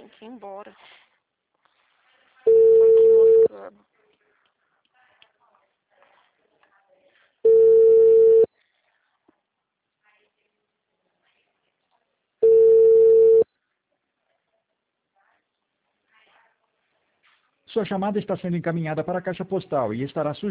Tem que ir embora. Tô aqui moscando. Sua chamada está sendo encaminhada para a caixa postal e estará